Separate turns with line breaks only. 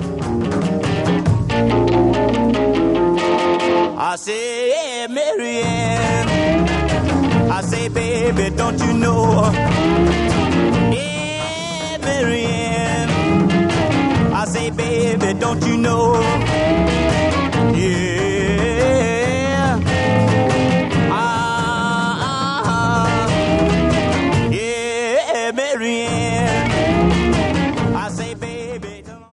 I say, hey, Marianne. I say, baby, don't you know? Hey, Marianne. I say, baby, don't you know?